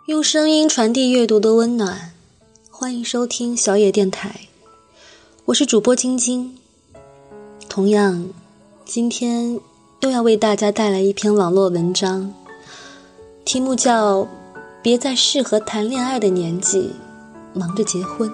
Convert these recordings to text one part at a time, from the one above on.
用声音传递阅读的温暖，欢迎收听小野电台，我是主播晶晶。同样，今天又要为大家带来一篇网络文章，题目叫别在适合谈恋爱的年纪忙着结婚。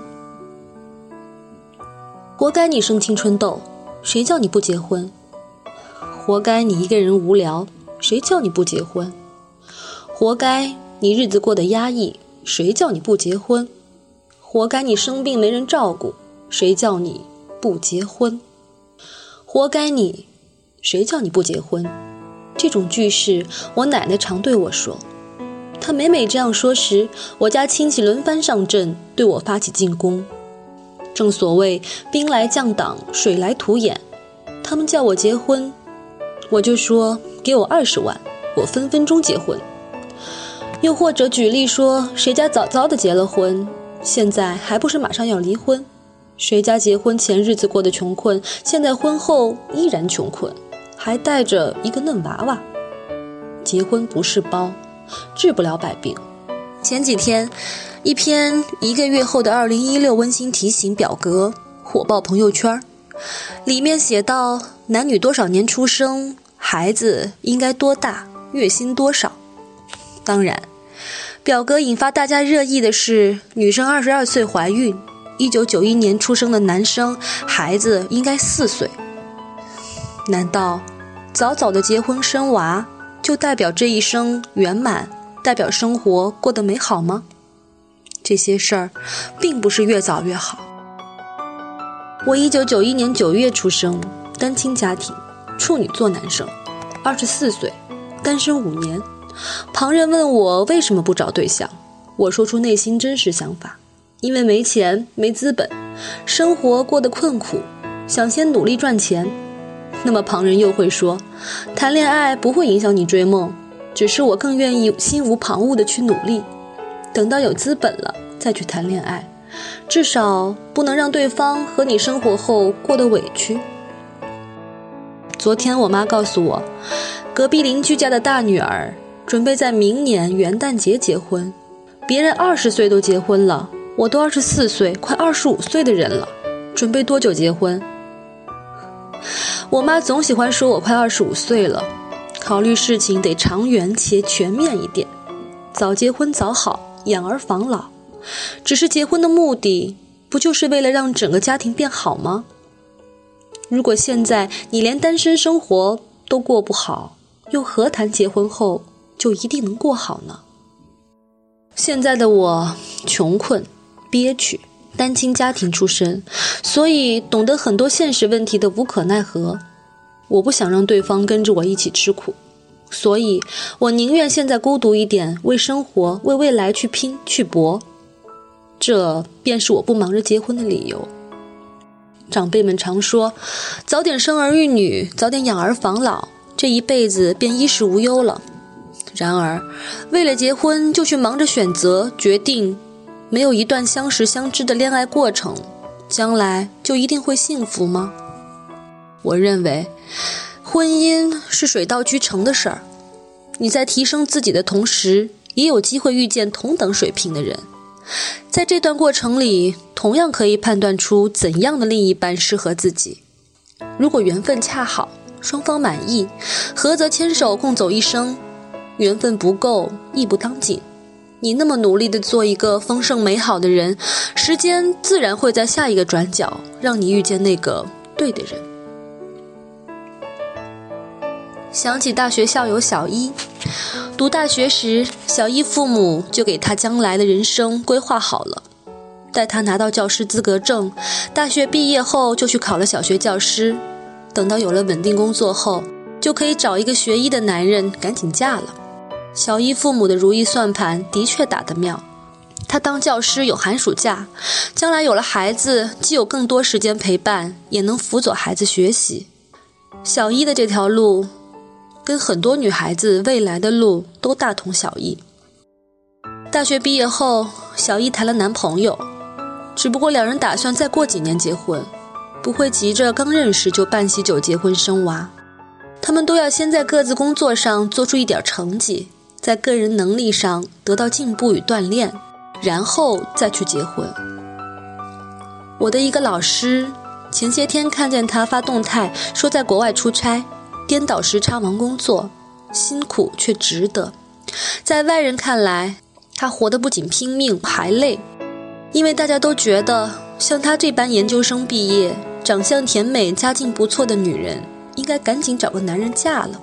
活该你生青春痘，谁叫你不结婚？活该你一个人无聊，谁叫你不结婚？活该你日子过得压抑，谁叫你不结婚？活该你生病没人照顾，谁叫你不结婚？活该你，谁叫你不结婚？这种句式我奶奶常对我说，她每这样说时，我家亲戚轮番上阵，对我发起进攻。正所谓兵来将挡，水来土掩，他们叫我结婚，我就说给我20万，我分分钟结婚。又或者举例说，谁家早早的结了婚，现在还不是马上要离婚？谁家结婚前日子过得穷困，现在婚后依然穷困，还带着一个嫩娃娃。结婚不是包，治不了百病。前几天，一篇1个月后的2016温馨提醒表格火爆朋友圈，里面写到男女多少年出生，孩子应该多大，月薪多少。当然，表格引发大家热议的是女生22岁怀孕，1991年出生的男生孩子应该4岁。难道早早的结婚生娃就代表这一生圆满，代表生活过得美好吗？这些事儿并不是越早越好。我1991年9月出生，单亲家庭，处女座男生，24岁，单身5年。旁人问我为什么不找对象，我说出内心真实想法，因为没钱没资本，生活过得困苦，想先努力赚钱。那么旁人又会说，谈恋爱不会影响你追梦，只是我更愿意心无旁骛地去努力，等到有资本了再去谈恋爱，至少不能让对方和你生活后过得委屈。昨天我妈告诉我，隔壁邻居家的大女儿准备在明年元旦节结婚，别人20岁都结婚了，我都24岁快25岁的人了，准备多久结婚？我妈总喜欢说我快25岁了，考虑事情得长远且全面一点，早结婚早好，养儿防老。只是结婚的目的不就是为了让整个家庭变好吗？如果现在你连单身生活都过不好，又何谈结婚后就一定能过好呢？现在的我穷困憋屈，单亲家庭出身，所以懂得很多现实问题的无可奈何。我不想让对方跟着我一起吃苦，所以我宁愿现在孤独一点，为生活为未来去拼去搏。这便是我不忙着结婚的理由。长辈们常说，早点生儿育女，早点养儿防老，这一辈子便衣食无忧了。然而，为了结婚就去忙着选择决定，没有一段相识相知的恋爱过程，将来就一定会幸福吗？我认为，婚姻是水到渠成的事儿。你在提升自己的同时，也有机会遇见同等水平的人。在这段过程里，同样可以判断出怎样的另一半适合自己。如果缘分恰好，双方满意，合则牵手共走一生；缘分不够，义不当紧。你那么努力地做一个丰盛美好的人，时间自然会在下一个转角让你遇见那个对的人。想起大学校友小一，读大学时，小一父母就给他将来的人生规划好了，带他拿到教师资格证，大学毕业后就去考了小学教师，等到有了稳定工作后，就可以找一个学医的男人赶紧嫁了。小一父母的如意算盘的确打得妙，他当教师有寒暑假，将来有了孩子，既有更多时间陪伴，也能辅佐孩子学习。小一的这条路跟很多女孩子未来的路都大同小异。大学毕业后，小一谈了男朋友，只不过两人打算再过几年结婚，不会急着刚认识就办喜酒结婚生娃。他们都要先在各自工作上做出一点成绩， 在个人能力上得到进步与锻炼，然后再去结婚。我的一个老师前些天看见他发动态说在国外出差，颠倒时差忙工作，辛苦却值得。在外人看来，他活得不仅拼命还累，因为大家都觉得像他这般研究生毕业、长相甜美、家境不错的女人，应该赶紧找个男人嫁了。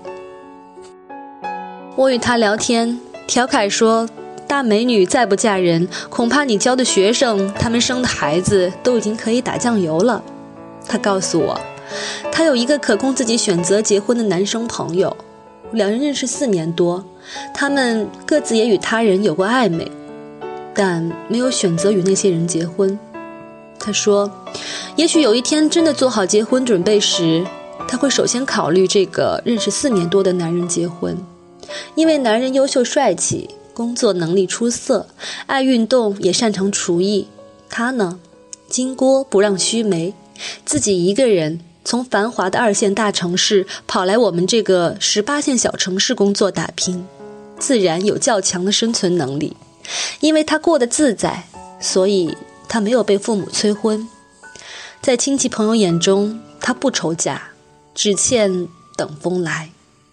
我与他聊天，调侃说，大美女再不嫁人，恐怕你教的学生，他们生的孩子都已经可以打酱油了。他告诉我，他有一个可供自己选择结婚的男生朋友，两人认识4年多，他们各自也与他人有过暧昧，但没有选择与那些人结婚。他说，也许有一天真的做好结婚准备时，他会首先考虑这个认识4年多的男人结婚，因为男人优秀帅气，工作能力出色，爱运动也擅长厨艺。他呢，金锅不让须眉，自己一个人从繁华的2线大城市跑来我们这个18线小城市工作打拼，自然有较强的生存能力。因为他过得自在，所以他没有被父母催婚。在亲戚朋友眼中，他不愁嫁，只欠等风来。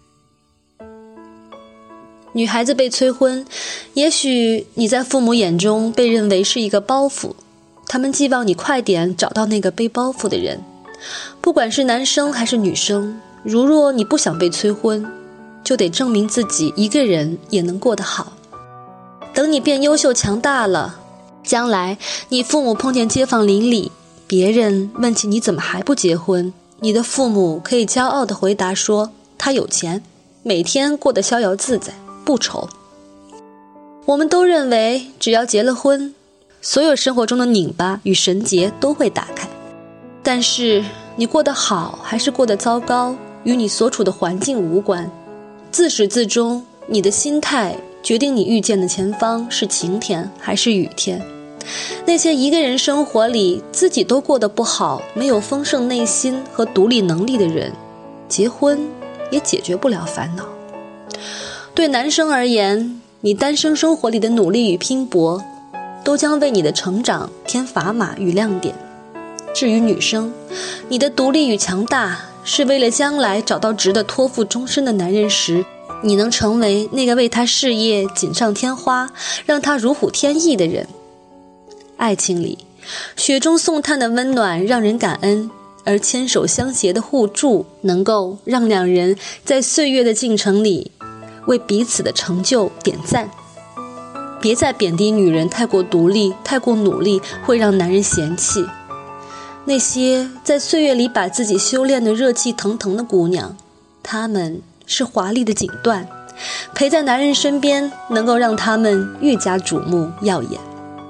女孩子被催婚，也许你在父母眼中被认为是一个包袱，他们寄望你快点找到那个背包袱的人。不管是男生还是女生，如若你不想被催婚，就得证明自己一个人也能过得好。等你变优秀强大了，将来你父母碰见街坊邻里，别人问起你怎么还不结婚，你的父母可以骄傲地回答说，他有钱，每天过得逍遥自在，不愁。我们都认为只要结了婚，所有生活中的拧巴与绳结都会打开。但是你过得好还是过得糟糕，与你所处的环境无关。自始至终，你的心态决定你遇见的前方是晴天还是雨天。那些一个人生活里自己都过得不好，没有丰盛内心和独立能力的人，结婚也解决不了烦恼。对男生而言，你单身生活里的努力与拼搏，都将为你的成长添砝码与亮点。至于女生，你的独立与强大，是为了将来找到值得托付终身的男人时，你能成为那个为他事业锦上添花，让他如虎添翼的人。爱情里，雪中送炭的温暖让人感恩，而牵手相携的互助，能够让两人在岁月的进程里为彼此的成就点赞。别再贬低女人太过独立、太过努力，会让男人嫌弃。那些在岁月里把自己修炼得热气腾腾的姑娘，她们是华丽的锦缎，陪在男人身边，能够让她们愈加瞩目耀眼。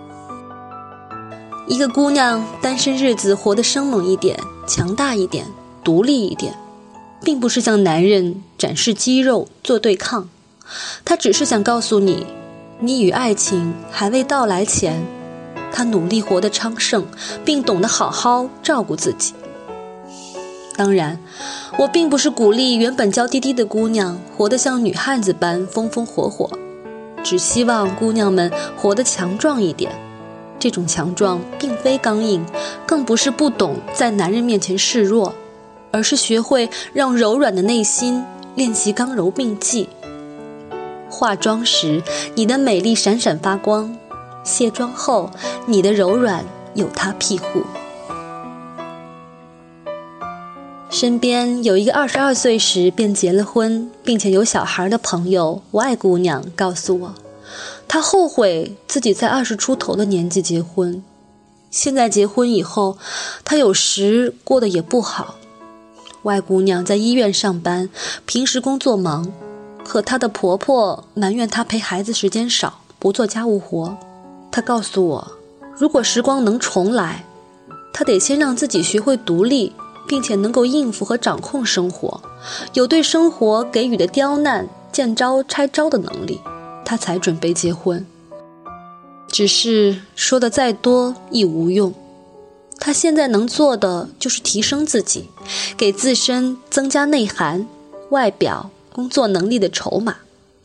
一个姑娘单身日子活得生猛一点、强大一点、独立一点，并不是向男人展示肌肉做对抗，她只是想告诉你，你与爱情还未到来前，她努力活得昌盛，并懂得好好照顾自己。当然，我并不是鼓励原本娇滴滴的姑娘活得像女汉子般风风火火，只希望姑娘们活得强壮一点。这种强壮并非刚硬，更不是不懂在男人面前示弱，而是学会让柔软的内心练习刚柔并济。化妆时，你的美丽闪闪发光；卸妆后，你的柔软有她庇护。身边有一个22岁时便结了婚，并且有小孩的朋友外姑娘告诉我，她后悔自己在20出头的年纪结婚。现在结婚以后，她有时过得也不好。外姑娘在医院上班，平时工作忙，可她的婆婆埋怨她陪孩子时间少，不做家务活。她告诉我，如果时光能重来，她得先让自己学会独立，并且能够应付和掌控生活，有对生活给予的刁难见招拆招的能力，她才准备结婚。只是说的再多亦无用，她现在能做的就是提升自己，给自身增加内涵、外表、工作能力的筹码，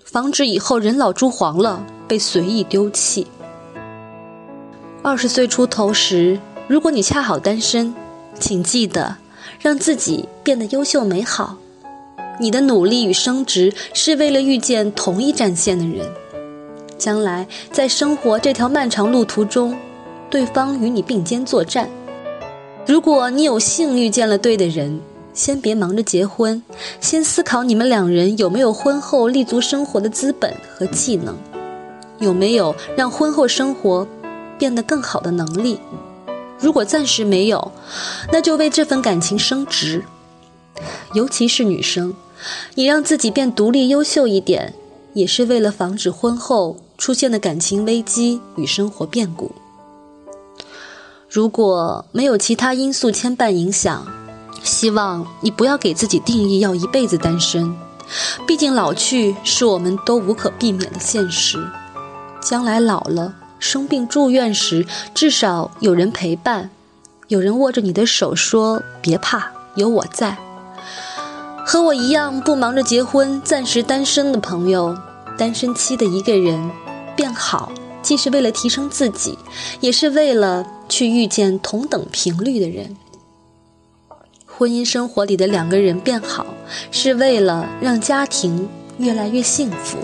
防止以后人老珠黄了被随意丢弃。20岁出头时，如果你恰好单身，请记得让自己变得优秀美好。你的努力与升职是为了遇见同一战线的人，将来在生活这条漫长路途中，对方与你并肩作战。如果你有幸遇见了对的人，先别忙着结婚，先思考你们两人有没有婚后立足生活的资本和技能，有没有让婚后生活变得更好的能力。如果暂时没有，那就为这份感情升职。尤其是女生，你让自己变独立优秀一点，也是为了防止婚后出现的感情危机与生活变故。如果没有其他因素牵绊影响，希望你不要给自己定义要一辈子单身，毕竟老去是我们都无可避免的现实。将来老了生病住院时，至少有人陪伴，有人握着你的手说别怕，有我在。和我一样不忙着结婚暂时单身的朋友，单身期的一个人变好，既是为了提升自己，也是为了去遇见同等频率的人。婚姻生活里的两个人变好，是为了让家庭越来越幸福。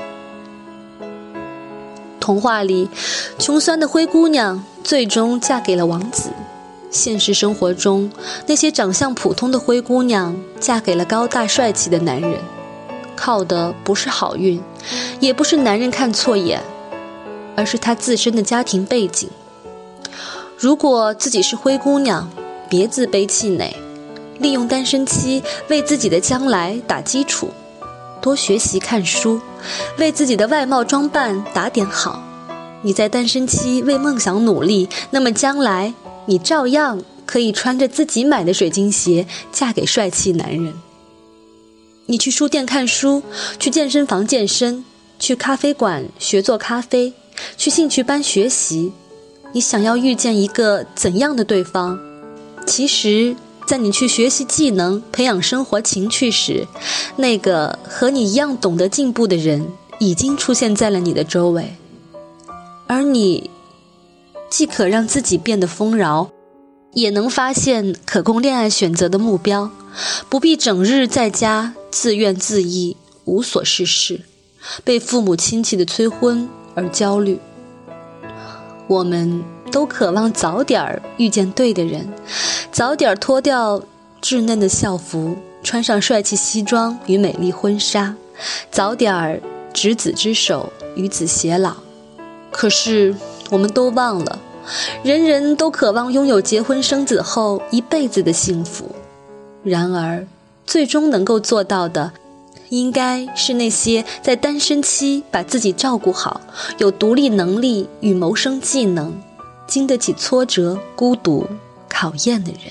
童话里穷酸的灰姑娘最终嫁给了王子，现实生活中那些长相普通的灰姑娘嫁给了高大帅气的男人，靠的不是好运，也不是男人看错眼，而是她自身的家庭背景。如果自己是灰姑娘，别自卑气馁，利用单身期为自己的将来打基础，多学习看书，为自己的外貌装扮打点好。你在单身期为梦想努力，那么将来你照样可以穿着自己买的水晶鞋嫁给帅气男人。你去书店看书，去健身房健身，去咖啡馆学做咖啡，去兴趣班学习。你想要遇见一个怎样的对方？其实在你去学习技能，培养生活情趣时，那个和你一样懂得进步的人已经出现在了你的周围。而你既可让自己变得丰饶，也能发现可供恋爱选择的目标，不必整日在家自怨自艾，无所事事，被父母亲戚的催婚而焦虑。我们都渴望早点遇见对的人，早点脱掉稚嫩的校服，穿上帅气西装与美丽婚纱，早点执子之手，与子偕老。可是我们都忘了，人人都渴望拥有结婚生子后一辈子的幸福。然而最终能够做到的，应该是那些在单身期把自己照顾好，有独立能力与谋生技能，经得起挫折、孤独、考验的人。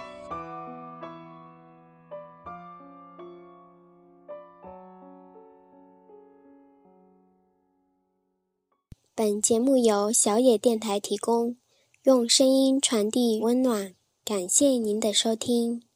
本节目由小野电台提供，用声音传递温暖，感谢您的收听。